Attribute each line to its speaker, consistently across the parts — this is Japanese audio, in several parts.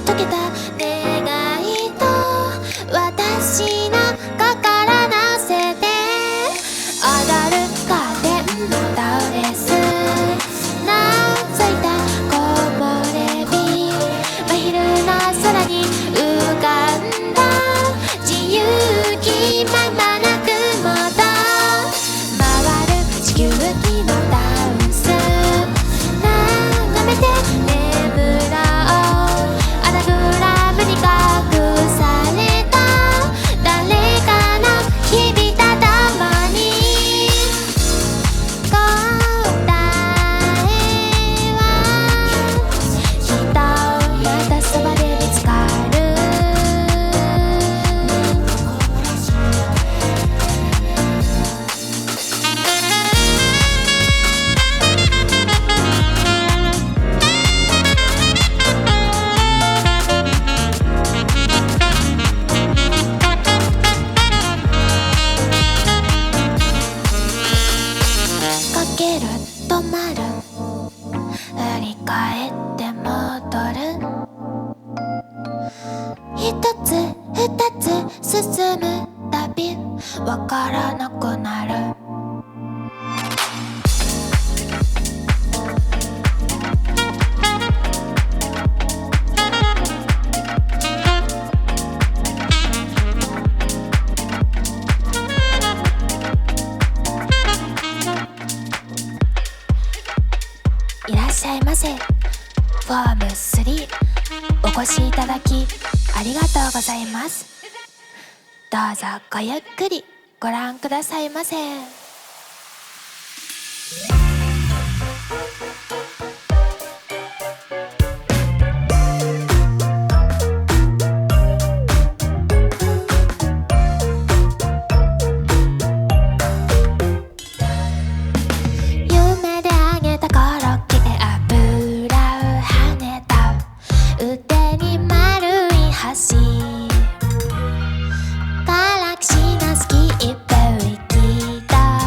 Speaker 1: 溶けた願いと私の心乗せて踊るカーテンのドレス覗いた木漏れ日真昼の空に浮かんだ自由気ままな雲と回る地球儀のダンス眺めて眠ろうアナグラムに隠された誰かの日々と共に答えはきっとまたそばで見つかるかける止まる振り返って戻る一つ二つ進むたびわからなくなるいらっしゃいませ。フォーム3お越しいただきありがとうございます。どうぞごゆっくりご覧くださいませ。夢で揚げたコロッケで油を跳ねた腕に丸い橋ガラクシーのスキップ行きと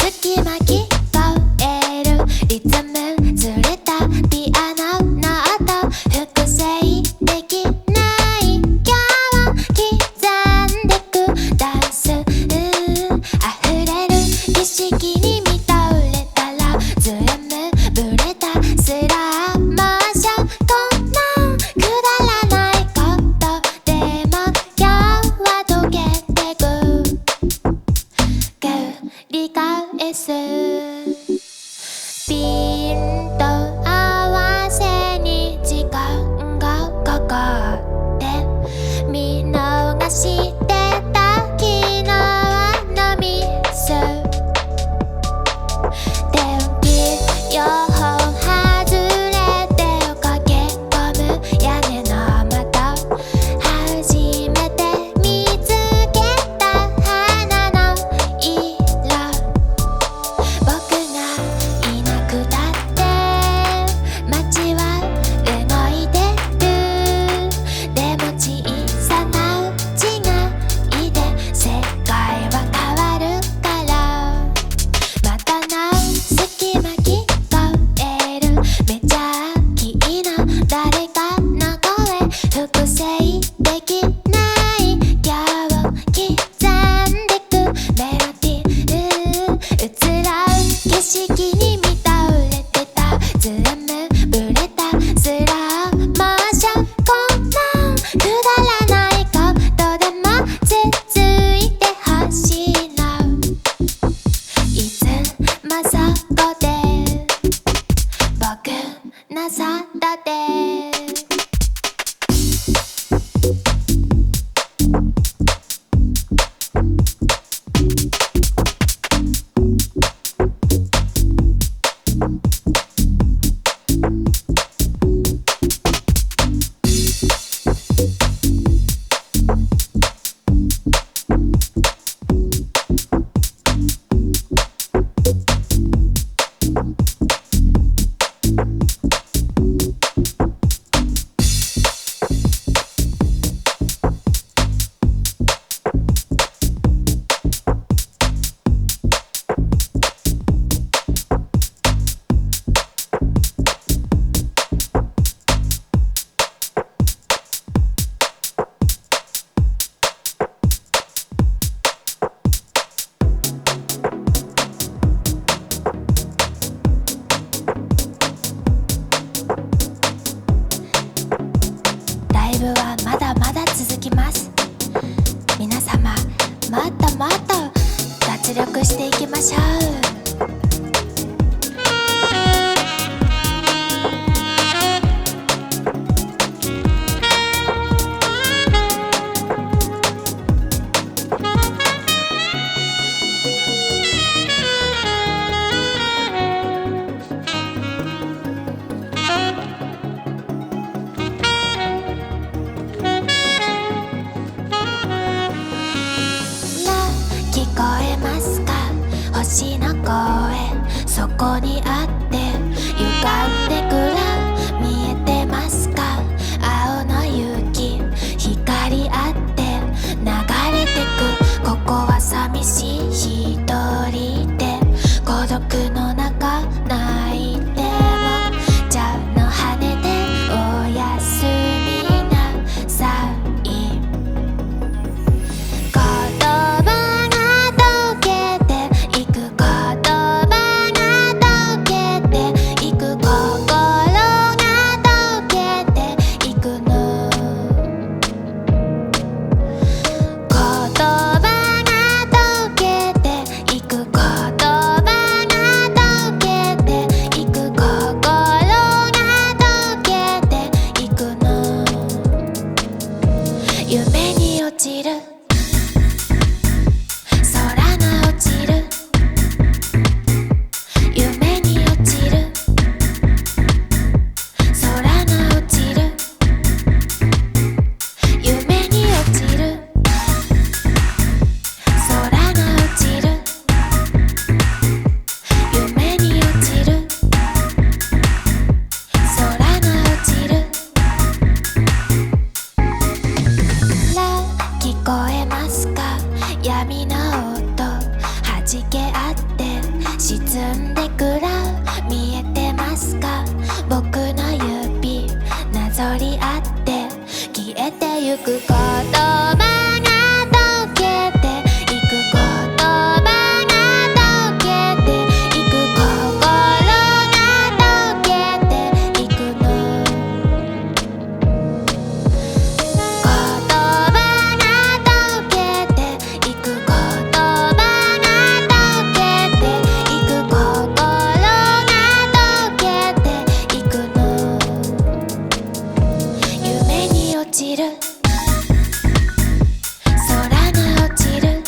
Speaker 1: 隙間聞こえるリズムずれたピアノの音複製できない今日刻んでくダンス溢れる景色に見とれたらズームブレたスローモーションこんなくだらないことでも今日は溶けてく繰り返すピンと合わせに時間がかかって見逃してた昨日のミス天気予報外れて駆け込む屋根の窓初めて見つけた花の色僕がいなくたって街は動いてるでも小さな違いで世界は変わるから窓の隙間聞こえるめちゃキーな誰かの声複製できない今日刻んでくメロディー映らう景色に見とれてたズームブレたスローモーションこんなくだらないことでも続いてほしいのいつもそこで僕の外でライブはまだまだ続きます皆様もっともっと脱力していきましょう聞こえますか星の声そこにあって歪んでくら見えてますか青の雪光あって流れてくここは寂しい一人で孤独の中泣いても蛇の羽でおやすみなさい言葉が溶けていく言葉が溶けていく心ゆく言葉が溶けていく言葉が溶けていく心が溶けていくの言葉が溶けていく言葉が溶けていく心が溶けていくの夢に落ちる空が落ちる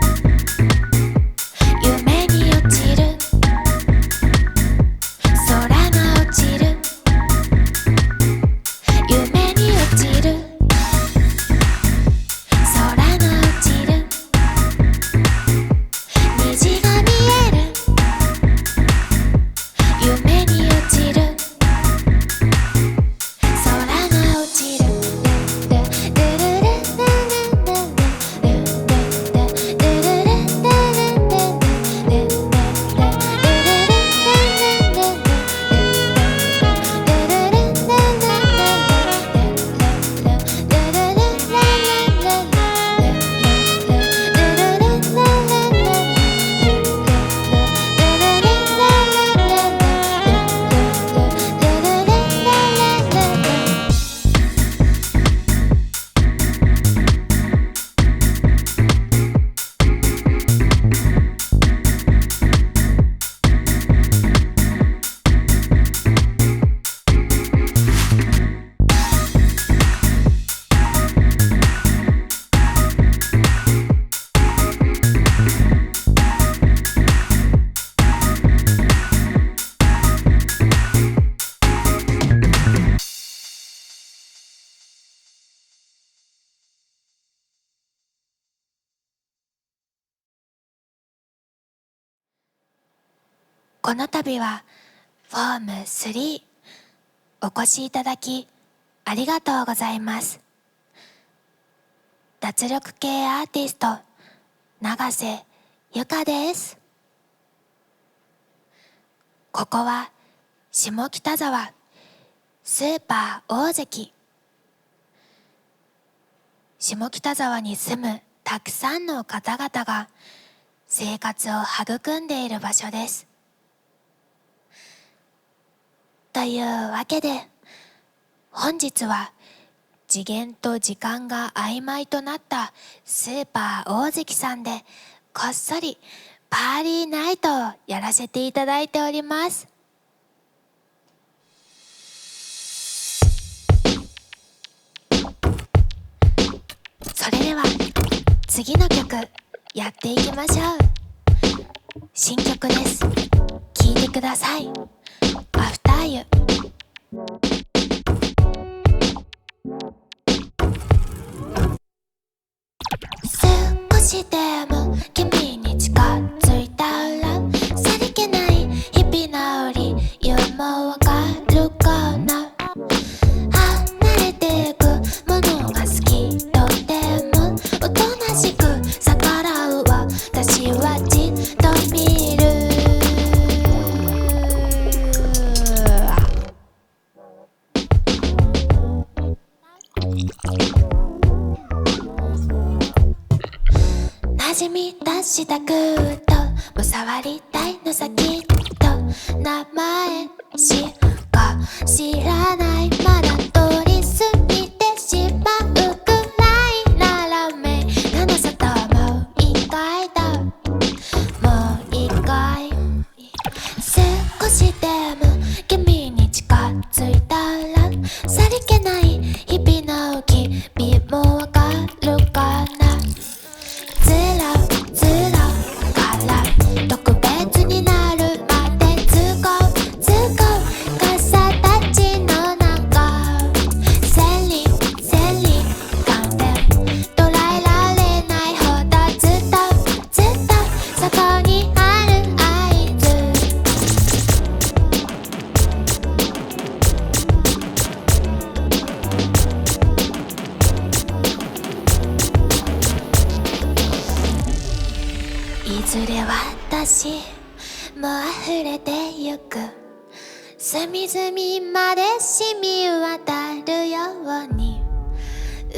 Speaker 1: 夢に落ちる空が落ちる夢に落ちる空が落ちる虹が見える夢に落ちる空が落ちるこの度はフォーム3お越しいただきありがとうございます。脱力系アーティスト永瀬由香です。ここは下北沢スーパー大関。下北沢に住むたくさんの方々が生活を育んでいる場所です。というわけで本日は次元と時間が曖昧となったスーパー大関さんでこっそりパーリーナイトをやらせていただいております。それでは次の曲やっていきましょう。新曲です。聴いてください。アフターユ。少しでも君に近づいたらさりげない日々治り湯もわかるかな。離れてくものが好きとてもおとなしく逆らう私はじっと見る。馴染み出したくとも触りたいのさきっと名前しか知らない。まだ通り過ぎてしまうくらいなら目離さともう一回だ。もう一回少しでも君に近づいたらさりげない日々の君もわかるかな。ずらずらから特別になるまでずこずこ傘たちの中千里千里間で捉えられないほどずっとずっとそこにある合図。いずれ私も溢れてゆく隅々まで染み渡るように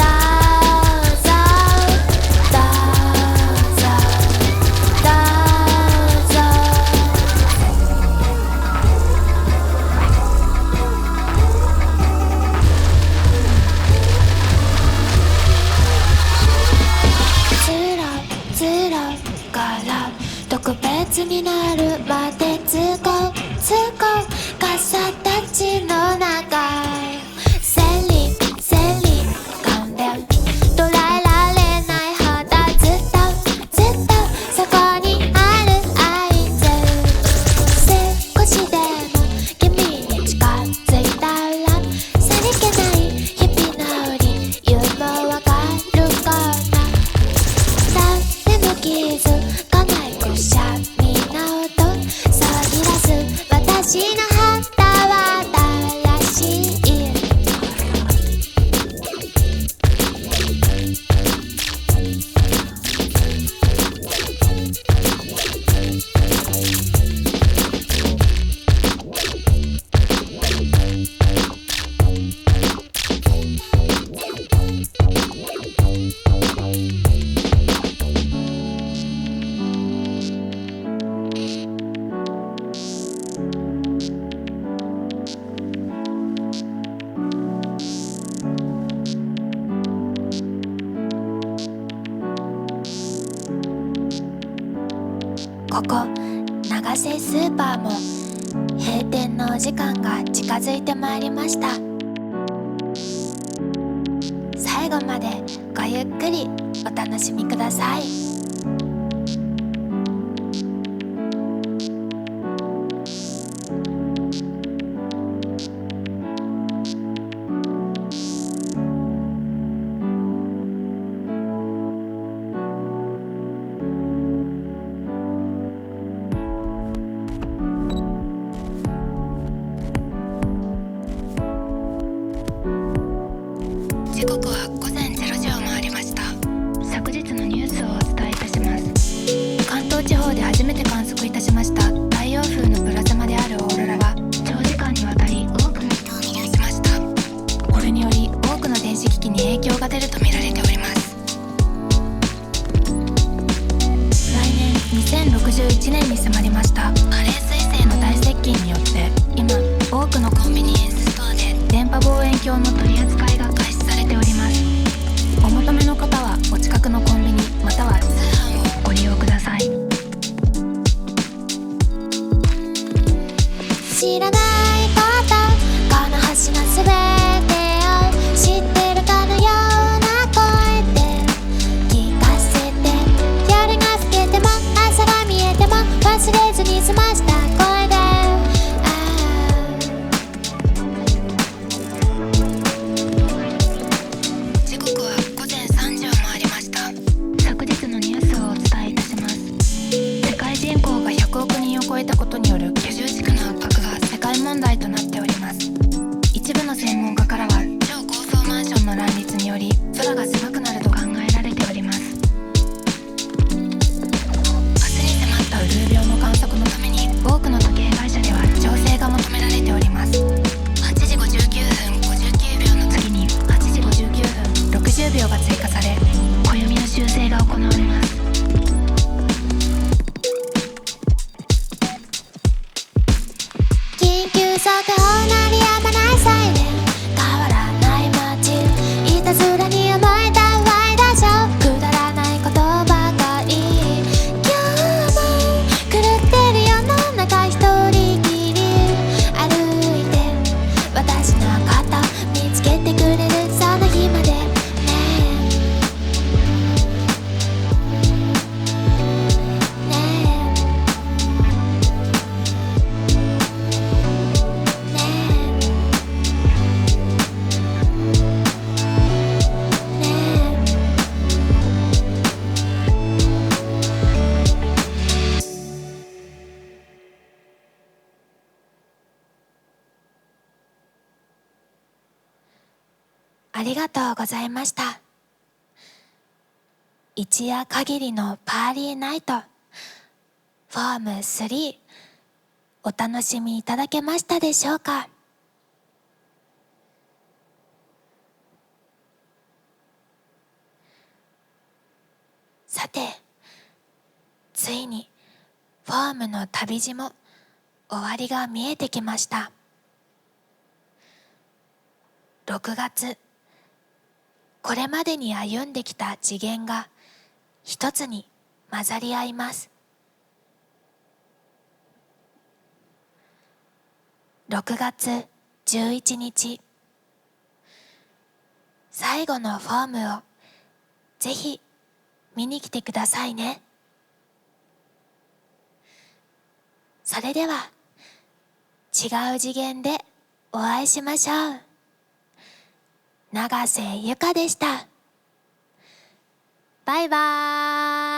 Speaker 1: 特別になるまで都合傘たちの中せり勘弁捉えられないほどずっとそこにある合図少しでも君に近づいたらさりげない日々の理由もわかるかな誰も気づかないくしゃみの音そぎらす私の肌は新しいここ長瀬スーパーも閉店のお時間が近づいてまいりました。最後までごゆっくりお楽しみください。時刻は午前0時を回りました。昨日のニュースをお伝えいたします。関東地方で初めて観測いたしました太陽風のプラズマであるオーロラは長時間にわたり多くの人を魅了しました。これにより多くの電子機器に影響が出ると見られております。来年2061年に迫りましたハレー彗星の大接近によって今多くのコンビニエンスストアで電波望遠鏡の取り扱いが開始されております。お求めの方はお近くのコンビニまたは通販をご利用ください。知らないことこの星のすべてを知ってるかのような声で聞かせて夜が更けても朝が見えても忘れずに済ました声で時刻は午前3時を回りました。昨日のニュースをお伝えいたします。世界人口が100億人を超えたことによる居住地区の圧迫が世界問題となっております。一部の専門家からは超高層マンションの乱立により空が狭くなると考えられております。明日に迫ったウルー病の観測のために多ありがとうございました。一夜限りのパーリーナイトフォーム3、お楽しみいただけましたでしょうか。さて、ついにフォームの旅路も終わりが見えてきました。6月、これまでに歩んできた次元が一つに混ざり合います。6月11日、最後のフォームをぜひ見に来てくださいね。それでは違う次元でお会いしましょう。永瀬ゆかでした。バイバーイ。